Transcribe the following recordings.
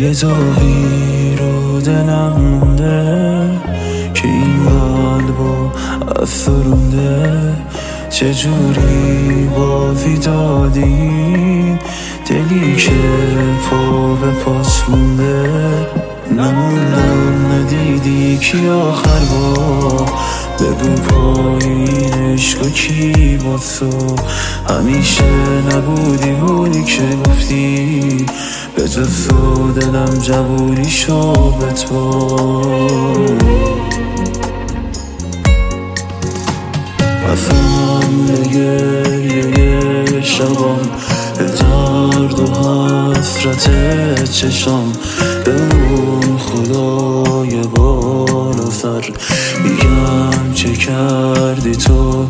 یه داغی رو دلم مونده که این قلبو افسرونده. چجوری بازی دادی دلی که پا به پاس مونده؟ نموندم ندیدی کی آخر با بگو پایین عشق و کی با تو همیشه نبودی که گفتی به جز تو دلم جووری شو به تو. رفتم به گریه شبام به درد و حسرت چشام به اون خدای بالا سر میگم چه کردی تو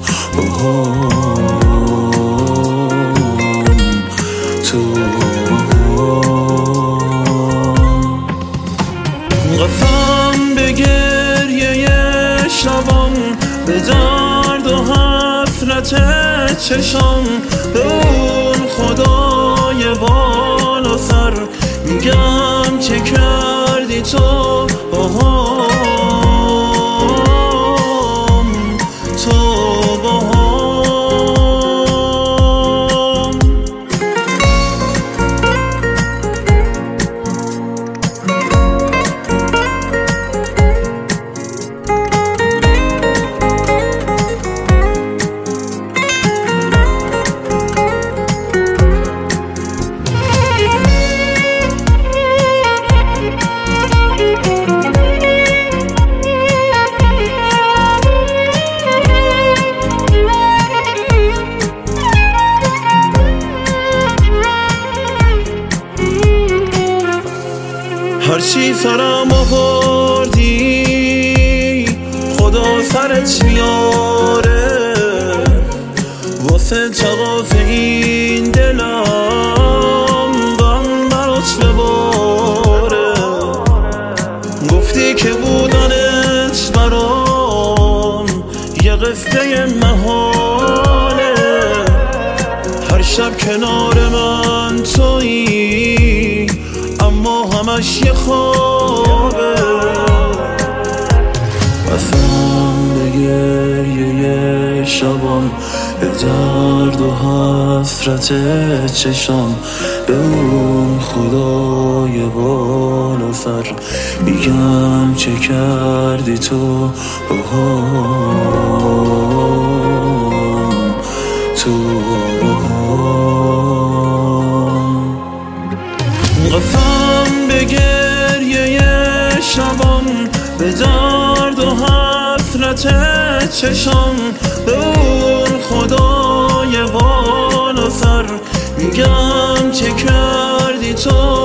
قسم به گریه شبام به درد و حسرت چشام به اون خدای بالا سر میگم چه کردی تو هرچی سرم آوردی خدا سرت میاره واسه تقاف این دلم غم برات بباره. گفتی که بودنت برام یه قصه محاله هر شب کنار من تویی اما همش یه خوابه. قسم به گریه شبام به درد و حسرت چشام به اون خدای بالا سر میگم چه کردی تو قسم به گریه شبام به درد و حسرت چشام به اون خدای بالا سر میگم چه کردی تو